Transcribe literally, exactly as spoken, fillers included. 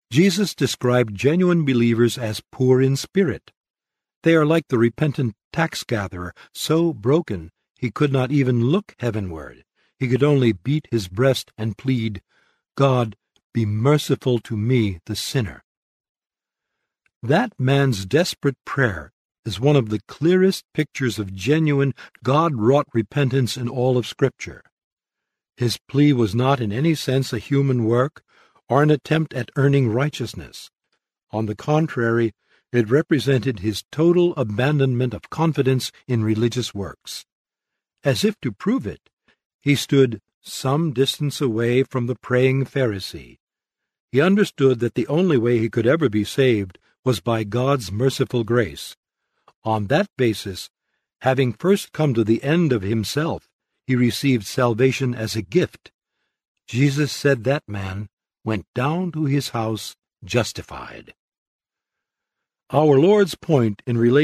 Jesus described genuine believers as poor in spirit. They are like the repentant tax-gatherer, so broken he could not even look heavenward. He could only beat his breast and plead, "God, be merciful to me, the sinner." That man's desperate prayer is one of the clearest pictures of genuine, God-wrought repentance in all of Scripture. His plea was not in any sense a human work or an attempt at earning righteousness. On the contrary, it represented his total abandonment of confidence in religious works. As if to prove it, he stood some distance away from the praying Pharisee. He understood that the only way he could ever be saved was by God's merciful grace. On that basis, having first come to the end of himself, he received salvation as a gift. Jesus said that man went down to his house justified. Our Lord's point in relation